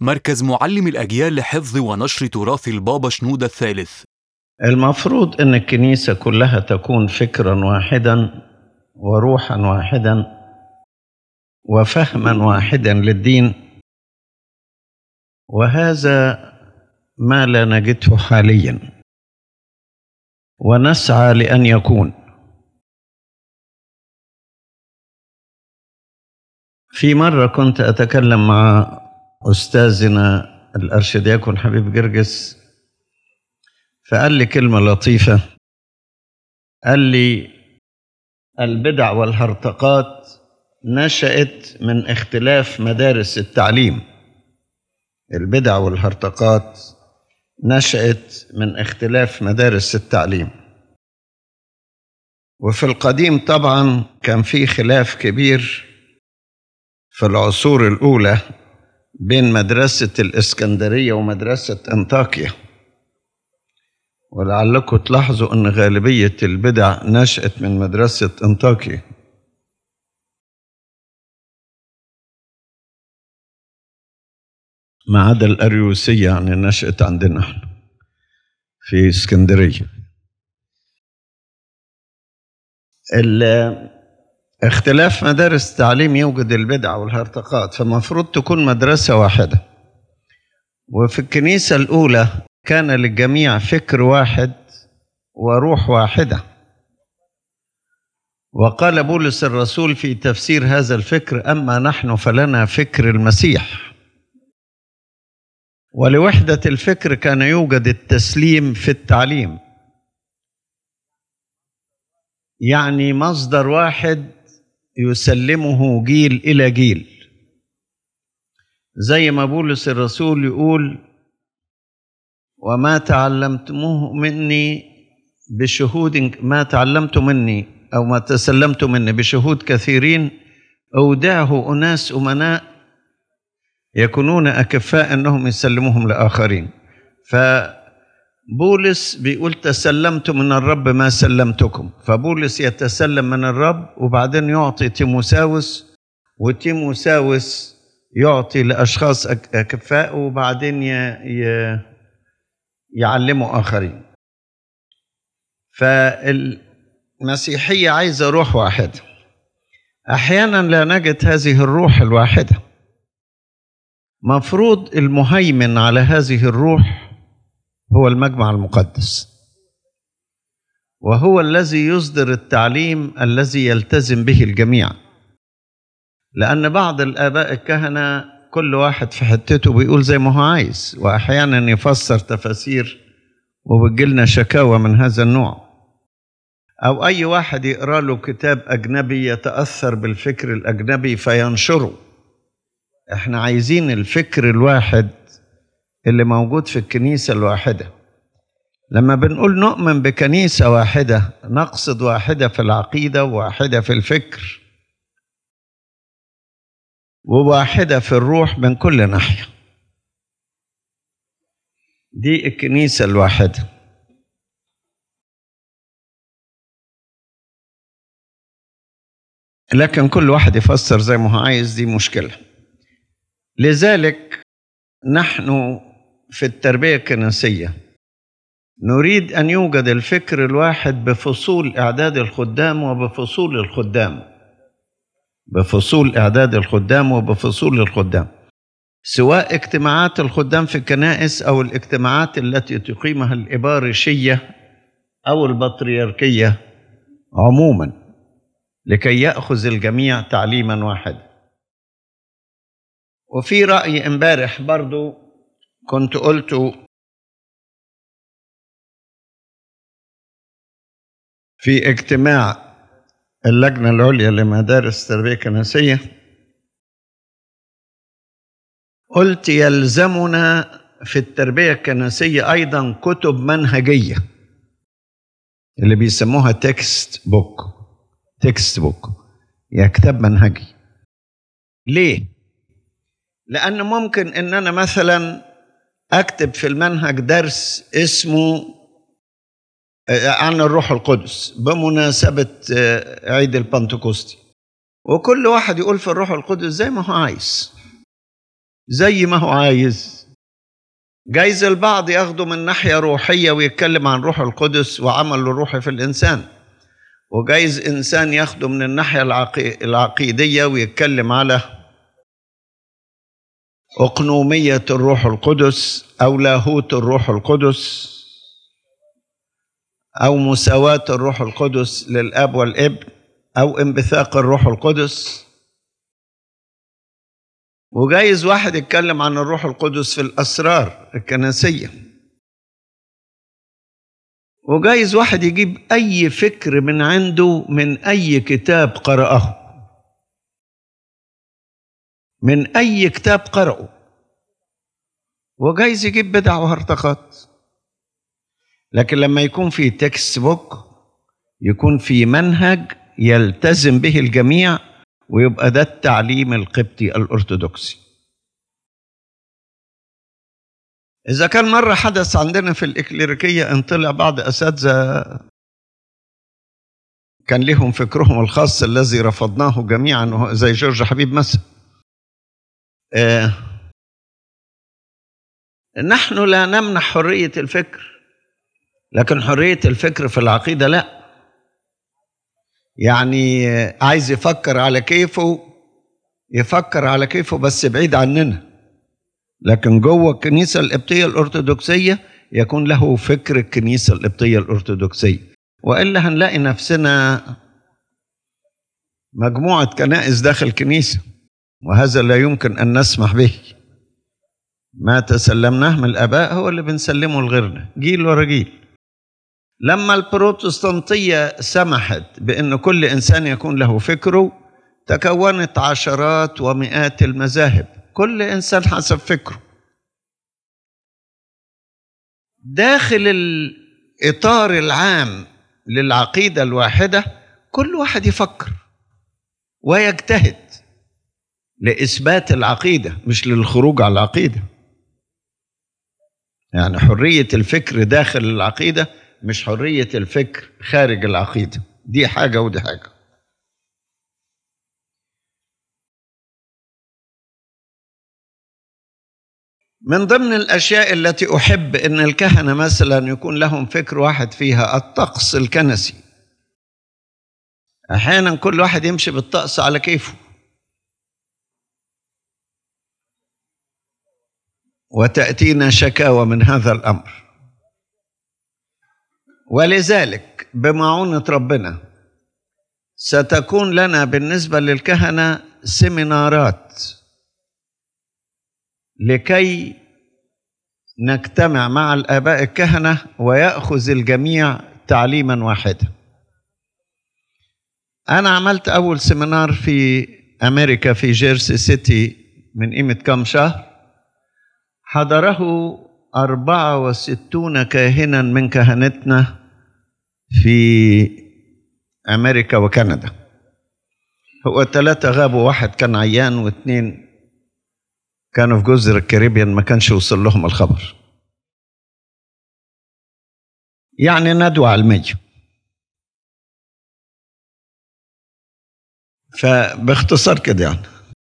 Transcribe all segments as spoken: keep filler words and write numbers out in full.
مركز معلم الأجيال لحفظ ونشر تراث البابا شنودة الثالث. المفروض أن الكنيسة كلها تكون فكرا واحدا وروحا واحدا وفهما واحدا للدين، وهذا ما لا نجده حاليا ونسعى لأن يكون. في مرة كنت أتكلم مع أستاذنا الأرشدياكون حبيب جرجس، فقال لي كلمة لطيفة، قال لي البدع والهرطقات نشأت من اختلاف مدارس التعليم. البدع والهرطقات نشأت من اختلاف مدارس التعليم. وفي القديم طبعا كان في خلاف كبير في العصور الأولى بين مدرسة الإسكندرية ومدرسة أنطاكيا، ولعلكم تلاحظوا أن غالبية البدع نشأت من مدرسة أنطاكيا. ما عدا الأريوسية يعني نشأت عندنا احنا في اسكندرية. اختلاف مدارس التعليم يوجد البدع والهرطقات، فمفروض تكون مدرسة واحدة. وفي الكنيسة الأولى كان للجميع فكر واحد وروح واحدة، وقال بولس الرسول في تفسير هذا الفكر: أما نحن فلنا فكر المسيح. ولوحدة الفكر كان يوجد التسليم في التعليم، يعني مصدر واحد يسلمه جيل إلى جيل، زي ما بولس الرسول يقول: وما تعلمتموه مني بشهود ما تعلمت مني أو ما تسلمت مني بشهود كثيرين أودعه أناس أمناء يكونون أكفاء أنهم يسلموهم لآخرين. فبولس بيقول: تسلمت من الرب ما سلمتكم. فبولس يتسلم من الرب وبعدين يعطي تيموساوس، وتيموساوس يعطي لأشخاص أكفاء وبعدين يعلموا آخرين. فالمسيحية عايزة روح واحدة. أحيانا لا نجد هذه الروح الواحدة. مفروض المهيمن على هذه الروح هو المجمع المقدس، وهو الذي يصدر التعليم الذي يلتزم به الجميع. لأن بعض الآباء الكهنة كل واحد في حتته بيقول زي ما هو عايز، وأحيانا يفسر تفاسير وبتجيلنا شكاوى من هذا النوع. أو أي واحد يقرأ له كتاب أجنبي يتأثر بالفكر الأجنبي فينشره. احنا عايزين الفكر الواحد اللي موجود في الكنيسة الواحدة. لما بنقول نؤمن بكنيسة واحدة نقصد واحدة في العقيدة، وواحدة في الفكر، وواحدة في الروح من كل ناحية. دي الكنيسة الواحدة. لكن كل واحد يفسر زي ما هو عايز، دي مشكلة. لذلك نحن في التربية الكنسية نريد أن يوجد الفكر الواحد بفصول إعداد الخدام وبفصول الخدام بفصول إعداد الخدام وبفصول الخدام، سواء اجتماعات الخدام في الكنائس أو الاجتماعات التي تقيمها الإبارشية أو البطريركية عموما، لكي يأخذ الجميع تعليما واحدا. وفي رأي امبارح برضو كنت قلته في اجتماع اللجنة العليا لمدارس التربية الكنسية، قلت: يلزمنا في التربية الكنسية أيضا كتب منهجية اللي بيسموها تكست بوك تكست بوك يا كتاب منهجي. ليه؟ لأن ممكن إن أنا مثلا أكتب في المنهج درس اسمه عن الروح القدس بمناسبة عيد البنتكوستي، وكل واحد يقول في الروح القدس زي ما هو عايز. زي ما هو عايز. جايز البعض ياخده من ناحية روحية ويتكلم عن روح القدس وعمل الروحي في الإنسان، وجايز إنسان ياخده من الناحية العقي... العقيدية ويتكلم على أقنومية الروح القدس أو لاهوت الروح القدس أو مساواة الروح القدس للأب والابن أو انبثاق الروح القدس. وجايز واحد يتكلم عن الروح القدس في الأسرار الكنسية. وجايز واحد يجيب أي فكر من عنده من أي كتاب قرأه، من أي كتاب قرأه، وجايز يجيب بدع وهرطقات. لكن لما يكون في تكست بوك، يكون في منهج يلتزم به الجميع، ويبقى ده التعليم القبطي الأرثوذكسي. إذا كان مرة حدث عندنا في الإكليريكية أن طلع بعض أساتذة كان لهم فكرهم الخاص الذي رفضناه جميعا، زي جورج حبيب مثلا، آه نحن لا نمنح حرية الفكر، لكن حرية الفكر في العقيدة لا. يعني عايز يفكر على كيفه يفكر على كيفه بس بعيد عننا، لكن جوه الكنيسة القبطية الأرثوذكسية يكون له فكر الكنيسة القبطية الأرثوذكسية. وإلا هنلاقي نفسنا مجموعة كنائس داخل كنيسة، وهذا لا يمكن أن نسمح به. ما تسلمناه من الآباء هو اللي بنسلمه لغيرنا جيل ورا جيل. لما البروتستانتية سمحت بأن كل إنسان يكون له فكره، تكونت عشرات ومئات المذاهب، كل إنسان حسب فكره. داخل الإطار العام للعقيدة الواحدة كل واحد يفكر ويجتهد لإثبات العقيدة، مش للخروج على العقيدة. يعني حرية الفكر داخل العقيدة، مش حرية الفكر خارج العقيدة. دي حاجة ودي حاجة. من ضمن الأشياء التي أحب أن الكهنة مثلا يكون لهم فكر واحد فيها الطقس الكنسي. أحيانا كل واحد يمشي بالطقس على كيفه، وتأتينا شكاوى من هذا الأمر. ولذلك بمعونة ربنا ستكون لنا بالنسبة للكهنة سيمينارات لكي نجتمع مع الآباء الكهنة ويأخذ الجميع تعليما واحدا. أنا عملت أول سيمينار في أمريكا في جيرسي سيتي من قيمة كم شهر، حضره أربعة وستون كاهنا من كهنتنا في أمريكا وكندا. هو ثلاثة غابوا، واحد كان عيان واثنين كانوا في جزر الكاريبيان ما كانش يوصل لهم الخبر. يعني ندوة علمية. فباختصار كده يعني،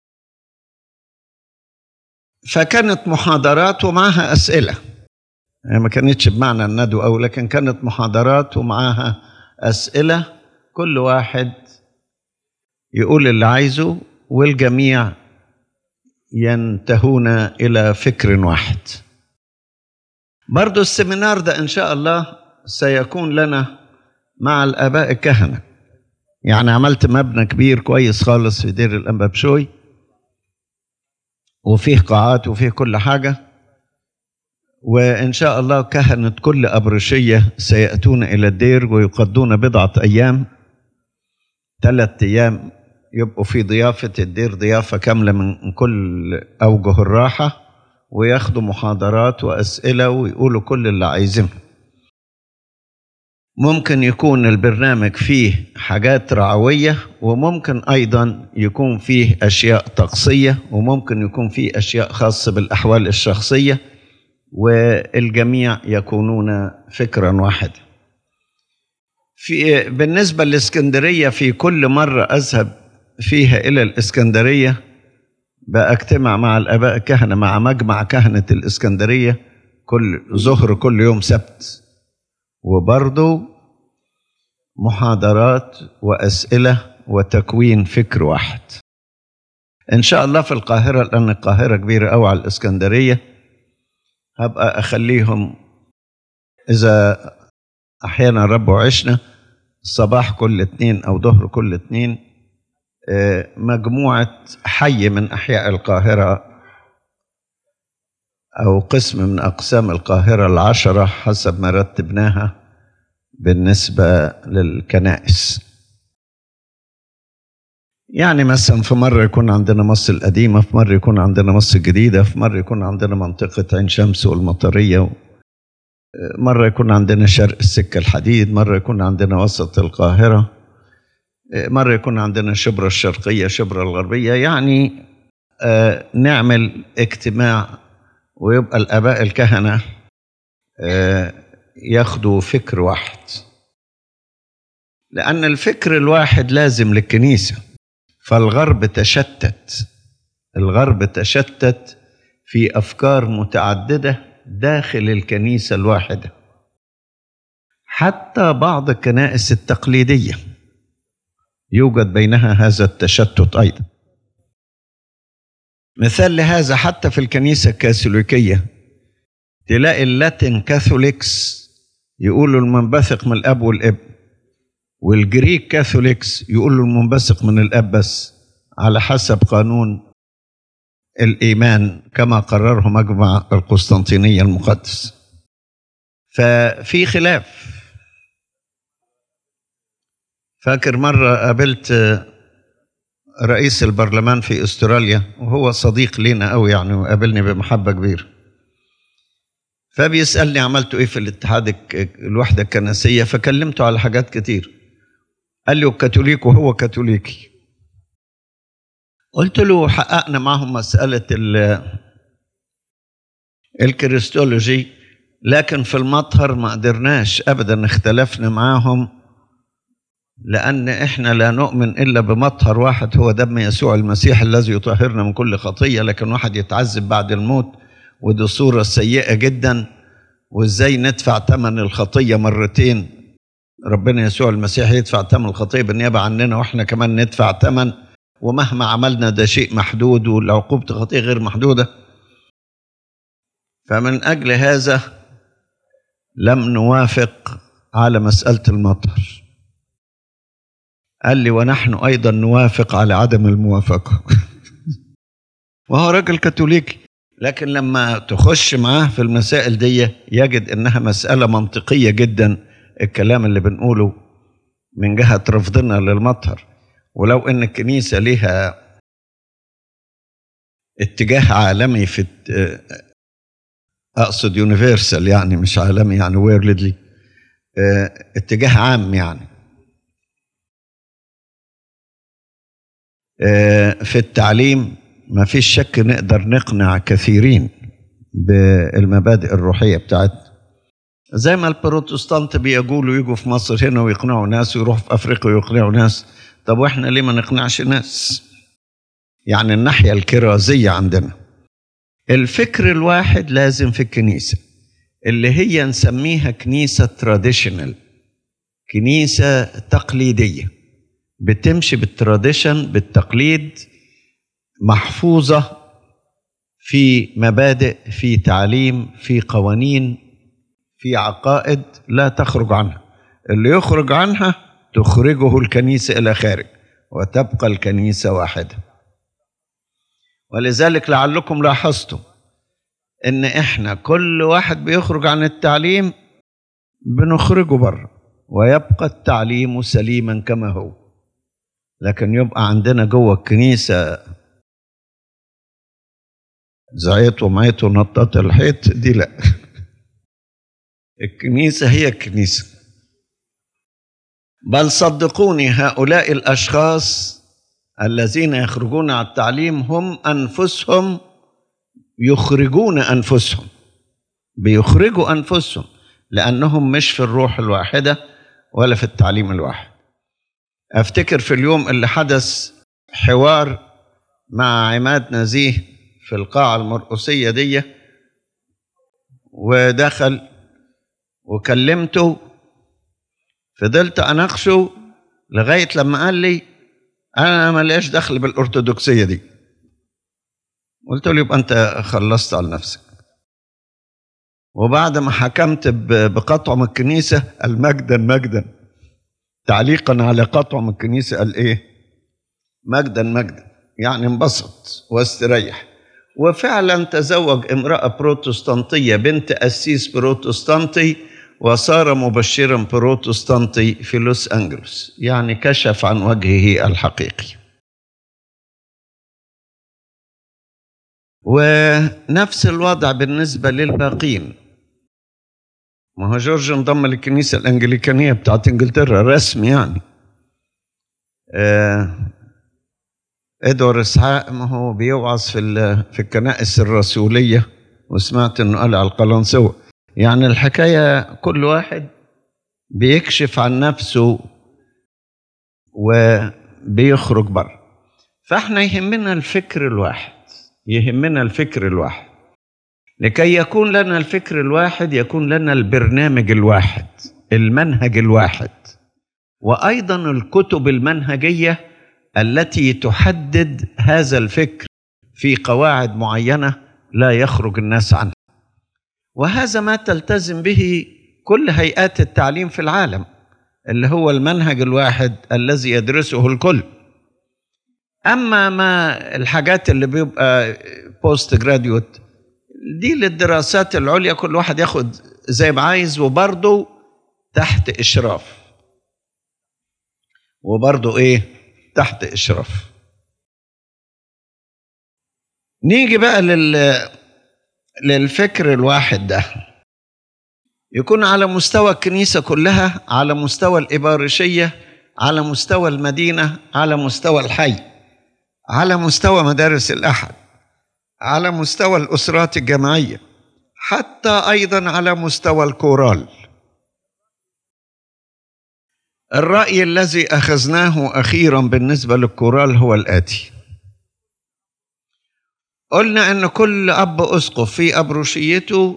فكانت محاضرات ومعها أسئلة. يعني ما كانتش بمعنى الندوة أو، لكن كانت محاضرات ومعها أسئلة، كل واحد يقول اللي عايزه والجميع ينتهون إلى فكر واحد. برضو السيمينار ده إن شاء الله سيكون لنا مع الآباء الكهنة. يعني عملت مبنى كبير كويس خالص في دير الأنبا بشوي، وفيه قاعات وفيه كل حاجة، وإن شاء الله كهنة كل أبرشية سيأتون إلى الدير ويقضون بضعة أيام، ثلاثة أيام يبقوا في ضيافة الدير، ضيافة كاملة من كل أوجه الراحة، وياخدوا محاضرات وأسئلة ويقولوا كل اللي عايزينه. ممكن يكون البرنامج فيه حاجات رعوية، وممكن أيضا يكون فيه أشياء طقسية، وممكن يكون فيه أشياء خاصة بالأحوال الشخصية، والجميع يكونون فكرا واحدا. في بالنسبة للإسكندرية، في كل مرة أذهب فيها إلى الإسكندرية بأجتمع مع الآباء الكهنة مع مجمع كهنة الإسكندرية كل ظهر كل يوم سبت، وبرضو محاضرات وأسئلة وتكوين فكر واحد. إن شاء الله في القاهرة، لأن القاهرة كبيرة أوي على الإسكندرية، هبقى أخليهم إذا أحيانا رب وعشنا صباح كل اتنين أو ظهر كل اتنين مجموعة حي من أحياء القاهرة أو قسم من أقسام القاهرة العشرة حسب ما رتبناها بالنسبة للكنائس. يعني مثلا في مرة يكون عندنا مصر القديمة، في مرة يكون عندنا مصر الجديدة، في مرة يكون عندنا منطقة عين شمس والمطرية، مرة يكون عندنا شرق السكة الحديد، مرة يكون عندنا وسط القاهرة، مرة يكون عندنا شبرا الشرقية شبرا الغربية. يعني آه نعمل اجتماع ويبقى الآباء الكهنة آه ياخدوا فكر واحد، لأن الفكر الواحد لازم للكنيسة. فالغرب تشتت، الغرب تشتت في أفكار متعددة داخل الكنيسة الواحدة، حتى بعض الكنائس التقليدية يوجد بينها هذا التشتت أيضا. مثال لهذا حتى في الكنيسة الكاثوليكية تلاقي اللاتين كاثوليكس يقولوا المنبثق من الأب والابن، والجريك كاثوليكس يقولوا المنبثق من الأب بس، على حسب قانون الإيمان كما قرره مجمع القسطنطينية المقدس. ففي خلاف. فاكر مرة قابلت رئيس البرلمان في استراليا وهو صديق لينا قوي يعني، وقابلني بمحبة كبيرة، فبيسألني عملته ايه في الاتحاد الوحدة الكنسية، فكلمته على حاجات كتير. قال لي الكاثوليك وهو كاثوليكي. قلت له حققنا معهم مسألة الكريستولوجي، لكن في المطهر ما قدرناش أبدا، اختلفنا معهم، لأن إحنا لا نؤمن إلا بمطهر واحد هو دم يسوع المسيح الذي يطهرنا من كل خطية. لكن واحد يتعذب بعد الموت ودي صورة سيئة جدا، وإزاي ندفع ثمن الخطية مرتين؟ ربنا يسوع المسيح يدفع ثمن الخطية بالنيابة عننا، وإحنا كمان ندفع ثمن، ومهما عملنا ده شيء محدود، والعقوبة الخطية غير محدودة. فمن أجل هذا لم نوافق على مسألة المطهر. قال لي ونحن أيضا نوافق على عدم الموافقة. وهو راجل كاثوليكي، لكن لما تخش معاه في المسائل دي يجد إنها مسألة منطقية جدا الكلام اللي بنقوله من جهة رفضنا للمطهر. ولو إن الكنيسة لها اتجاه عالمي في أقصد يونيفرسال، يعني مش عالمي يعني ويرلدلي، اتجاه عام يعني في التعليم، ما فيش شك نقدر نقنع كثيرين بالمبادئ الروحية بتاعتنا، زي ما البروتستانت بيقولوا يجوا في مصر هنا ويقنعوا ناس، ويروحوا في أفريقيا ويقنعوا ناس. طب وإحنا ليه ما نقنعش ناس؟ يعني الناحية الكرازية عندنا الفكر الواحد لازم في الكنيسة، اللي هي نسميها كنيسة تراديشنال، كنيسة تقليدية بتمشي بالتراديشن، بالتقليد، محفوظة في مبادئ، في تعليم، في قوانين، في عقائد لا تخرج عنها. اللي يخرج عنها تخرجه الكنيسة إلى خارج، وتبقى الكنيسة واحدة. ولذلك لعلكم لاحظتم إن إحنا كل واحد بيخرج عن التعليم بنخرجه بره، ويبقى التعليم سليما كما هو. لكن يبقى عندنا جوه الكنيسة زعيت ومعيت ونطط الحيط، دي لا. الكنيسة هي الكنيسة. بل صدقوني هؤلاء الأشخاص الذين يخرجون على التعليم هم أنفسهم يخرجون أنفسهم، بيخرجوا أنفسهم، لأنهم مش في الروح الواحدة ولا في التعليم الواحد. أفتكر في اليوم اللي حدث حوار مع عماد نزيه في القاعة المرقسية دي، ودخل وكلمته، فضلت أناقشه لغاية لما قال لي أنا ما ليش دخل بالأرثوذكسية دي. قلت له يبقى أنت خلصت على نفسك. وبعد ما حكمت بقطع من الكنيسة قال مجدا مجدا، تعليقا على قطع من الكنيسة قال إيه؟ مجدا مجدا، يعني انبسط واستريح. وفعلا تزوج امرأة بروتستانتية بنت قسيس بروتستانتي، وصار مبشرا بروتستانتي في لوس أنجلوس، يعني كشف عن وجهه الحقيقي. ونفس الوضع بالنسبة للباقين. ما هو جورج انضم للكنيسة الأنجليكانية بتاعت إنجلترا رسمي يعني. آه إدوار إسحاق ما هو بيوعظ في في الكنائس الرسولية، وسمعت إنه قال على القلنسوة. يعني الحكاية كل واحد بيكشف عن نفسه وبيخرج بره. فإحنا يهمنا الفكر الواحد، يهمنا الفكر الواحد. لكي يكون لنا الفكر الواحد يكون لنا البرنامج الواحد، المنهج الواحد، وأيضا الكتب المنهجية التي تحدد هذا الفكر في قواعد معينة لا يخرج الناس عنها. وهذا ما تلتزم به كل هيئات التعليم في العالم، اللي هو المنهج الواحد الذي يدرسه الكل. أما ما الحاجات اللي بيبقى بوست جراديوت دي للدراسات العليا، كل واحد ياخد زي ما عايز، وبرضه تحت إشراف، وبرضه إيه؟ تحت إشراف. نيجي بقى لل للفكر الواحد ده، يكون على مستوى الكنيسة كلها، على مستوى الإبارشية، على مستوى المدينة، على مستوى الحي، على مستوى مدارس الأحد، على مستوى الأسرات الجماعية، حتى أيضا على مستوى الكورال. الرأي الذي أخذناه أخيرا بالنسبة للكورال هو الآتي: قلنا أن كل أب أسقف في أبروشيته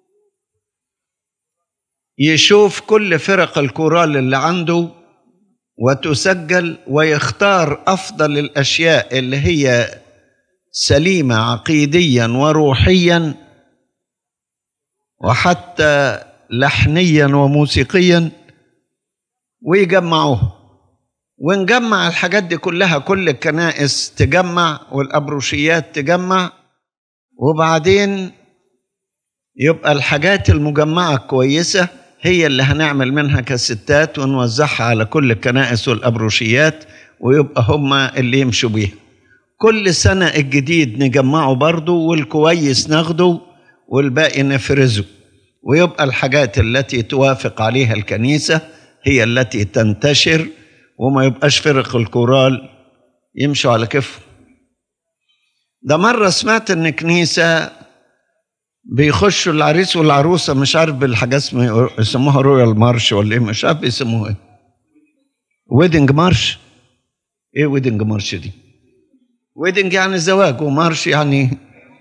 يشوف كل فرق الكورال اللي عنده وتسجل، ويختار أفضل الأشياء اللي هي سليمة عقيديا وروحيا وحتى لحنيا وموسيقيا، ويجمعوها. ونجمع الحاجات دي كلها، كل الكنائس تجمع والأبروشيات تجمع، وبعدين يبقى الحاجات المجمعة كويسة هي اللي هنعمل منها كستات ونوزعها على كل الكنائس والأبروشيات، ويبقى هما اللي يمشوا بيها. كل سنة الجديد نجمعه برضو، والكويس ناخده والباقي نفرزه، ويبقى الحاجات التي توافق عليها الكنيسة هي التي تنتشر، وما يبقاش فرق الكورال يمشوا على كيفهم. ده مرة سمعت ان كنيسة بيخشوا العريس والعروسة مش عارف بالحاجة يسموها رويال مارش ولا ايه، مش عارف يسموها ايه، ويدنج مارش. ايه ويدنج مارش دي؟ ويدنج يعني زواج، ومارش يعني.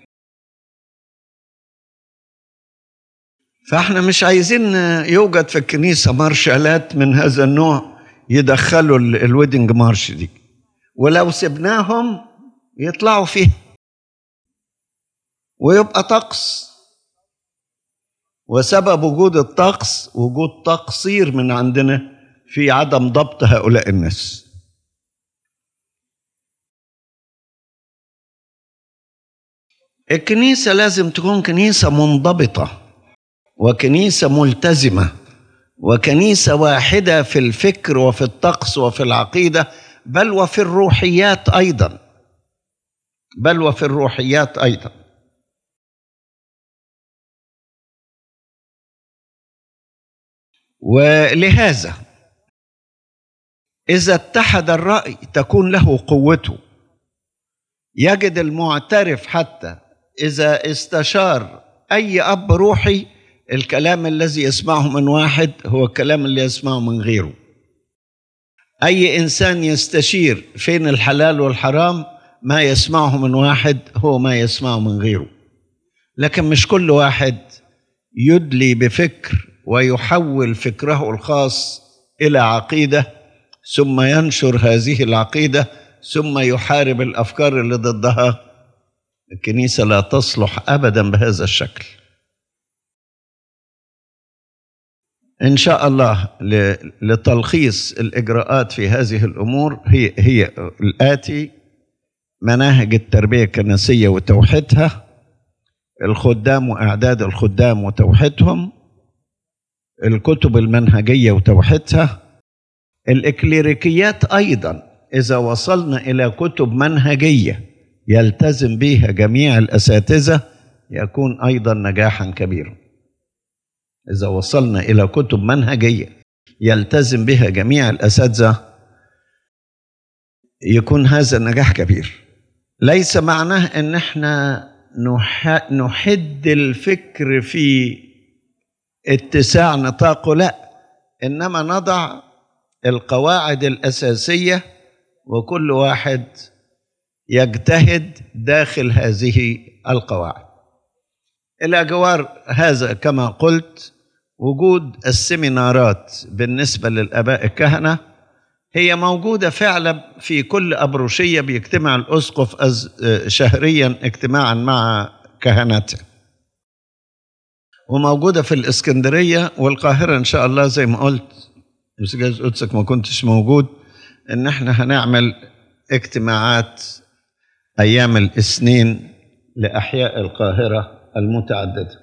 فاحنا مش عايزين يوجد في الكنيسة مارشالات من هذا النوع يدخلوا الويدنج مارش دي، ولو سبناهم يطلعوا فيه ويبقى طقس. وسبب وجود الطقس وجود تقصير من عندنا في عدم ضبط هؤلاء الناس. الكنيسة لازم تكون كنيسة منضبطة، وكنيسة ملتزمة، وكنيسة واحدة في الفكر وفي الطقس وفي العقيدة، بل وفي الروحيات أيضا، بل وفي الروحيات أيضا. ولهذا إذا اتحد الرأي تكون له قوته. يجد المعترف حتى إذا استشار أي أب روحي، الكلام الذي يسمعه من واحد هو الكلام اللي يسمعه من غيره. أي إنسان يستشير فين الحلال والحرام، ما يسمعه من واحد هو ما يسمعه من غيره، لكن مش كل واحد يدلي بفكر ويحول فكره الخاص إلى عقيدة ثم ينشر هذه العقيدة ثم يحارب الأفكار اللي ضدها. الكنيسة لا تصلح أبدا بهذا الشكل. إن شاء الله لتلخيص الإجراءات في هذه الأمور هي هي الآتي: مناهج التربية الكنسية وتوحيدها، الخدام وإعداد الخدام وتوحيدهم، الكتب المنهجية وتوحيدها، الإكليريكيات أيضا إذا وصلنا إلى كتب منهجية يلتزم بها جميع الأساتذة يكون أيضا نجاحا كبيرا. إذا وصلنا إلى كتب منهجية يلتزم بها جميع الأساتذة يكون هذا النجاح كبير. ليس معناه أن احنا نحد الفكر في اتساع نطاقه، لا، إنما نضع القواعد الأساسية وكل واحد يجتهد داخل هذه القواعد. إلى جوار هذا كما قلت وجود السيمينارات بالنسبة للآباء الكهنة هي موجودة فعلا في كل أبروشية، بيجتمع الأسقف شهريا اجتماعا مع كهنته، وموجودة في الإسكندرية والقاهرة إن شاء الله. زي ما قلت بس جايز قدسك ما كنتش موجود، إن احنا هنعمل اجتماعات أيام الاثنين لأحياء القاهرة المتعددة.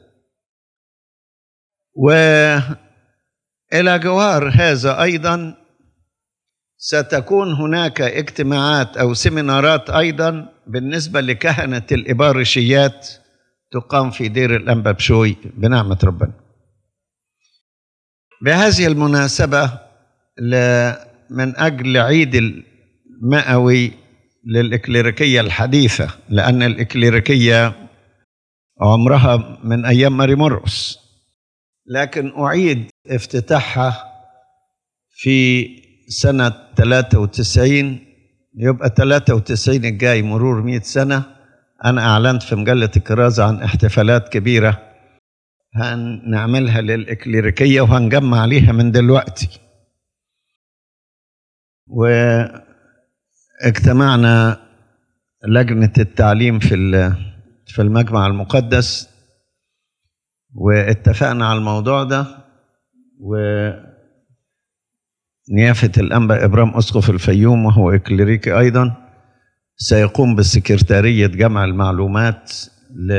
وإلى جوار هذا أيضا ستكون هناك اجتماعات أو سيمينارات أيضا بالنسبة لكهنة الإبارشيات تقام في دير الأنبا بشوي بنعمة ربنا. بهذه المناسبة من أجل عيد المئوي للإكليريكية الحديثة، لأن الإكليريكية عمرها من أيام ماري مرقس، لكن أعيد افتتاحها في سنة ثلاثة وتسعين، يبقى ثلاثة وتسعين الجاي مرور مئة سنة. أنا أعلنت في مجلة الكرازة عن احتفالات كبيرة هنعملها للإكليريكية وهنجمع عليها من دلوقتي. واجتمعنا لجنة التعليم في في المجمع المقدس واتفقنا على الموضوع ده، ونيافة الأنبا إبرام أسقف الفيوم وهو إكليريكي أيضا سيقوم بسكرتارية جمع المعلومات ل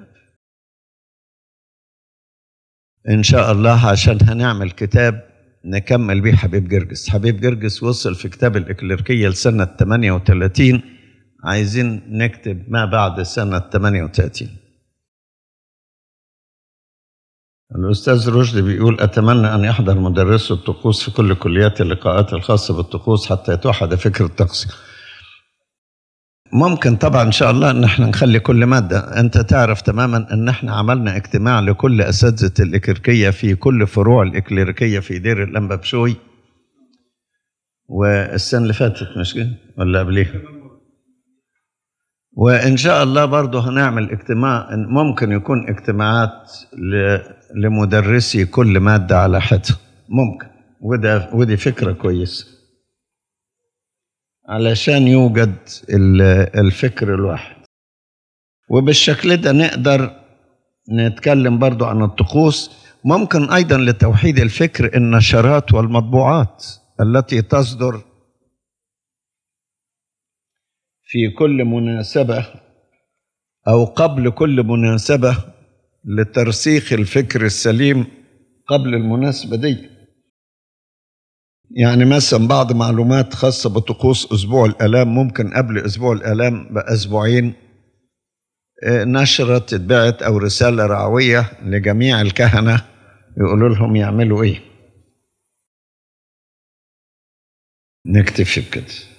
إن شاء الله، عشان هنعمل كتاب نكمل بيه حبيب جرجس. حبيب جرجس وصل في كتاب الإكليريكية لسنة ثمانية وثلاثين، عايزين نكتب ما بعد سنة ثمانية وثلاثين. الأستاذ رشدي بيقول: أتمنى أن يحضر مدرسو الطقوس في كل كليات اللقاءات الخاصة بالطقوس حتى يتوحد فكر الطقس. ممكن طبعا إن شاء الله أن احنا نخلي كل مادة. أنت تعرف تماما أن احنا عملنا اجتماع لكل أساتذة الإكليريكية في كل فروع الإكليريكية في دير الأنبا بشوي، والسنة اللي فاتت مش كده ولا قبليها، وإن شاء الله برضه هنعمل اجتماع، ممكن يكون اجتماعات لمدرسي كل مادة على حدة، ممكن، وده ودي فكرة كويسة علشان يوجد الفكر الواحد. وبالشكل ده نقدر نتكلم برضو عن الطقوس. ممكن أيضا لتوحيد الفكر النشرات والمطبوعات التي تصدر في كل مناسبة أو قبل كل مناسبة لترسيخ الفكر السليم قبل المناسبة دي. يعني مثلا بعض معلومات خاصة بطقوس أسبوع الآلام ممكن قبل أسبوع الآلام بأسبوعين نشرة تتبعت أو رسالة رعوية لجميع الكهنة يقولوا لهم يعملوا إيه. نكتفي بكده.